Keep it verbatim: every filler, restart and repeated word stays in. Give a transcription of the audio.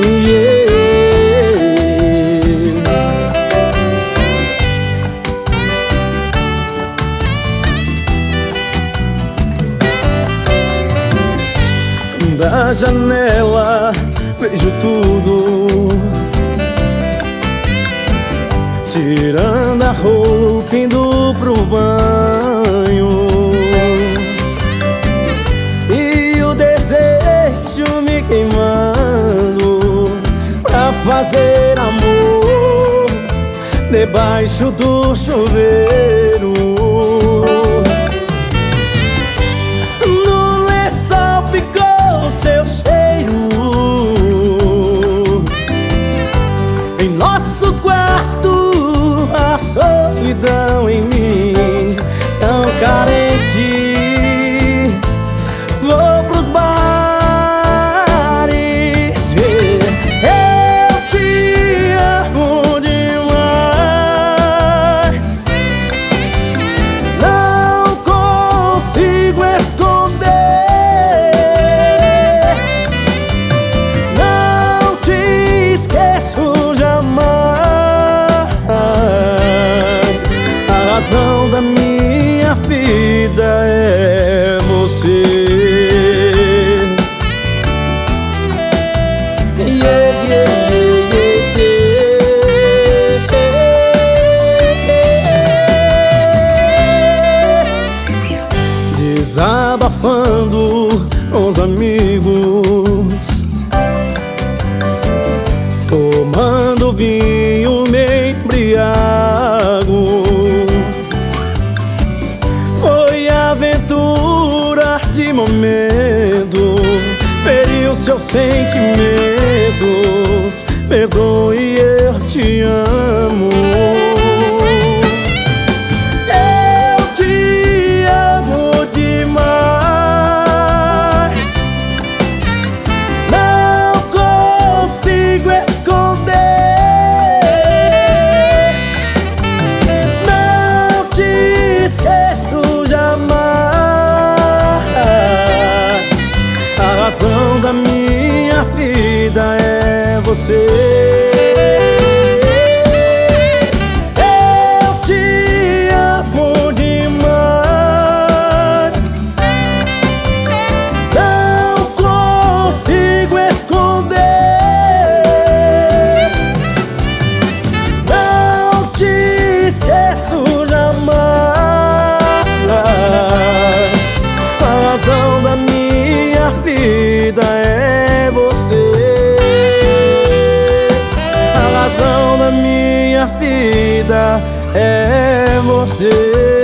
Da janela vejo tudo, tirando a roupa, indo pro banho, e o desejo me queimando pra fazer amor debaixo do chuveiro. No lençol ficou seu cheiro, em nosso quarto a solidão em mim, tão carente. Vou pros bares, eu te amo demais, não consigo esconder, não te esqueço jamais. A razão da minha vida é você. Yeah, yeah, yeah, yeah. Desabafando com os amigos, tomando vinho me embriago. Foi aventura de momento, feriu seus sentimentos. Perdoe, eu te amo. Eu te amo demais, não consigo esconder, não te esqueço jamais. A razão da minha vida é você. Eu te amo demais, não consigo esconder, não te esqueço jamais. A razão da minha vida é você. A razão da minha vida é você.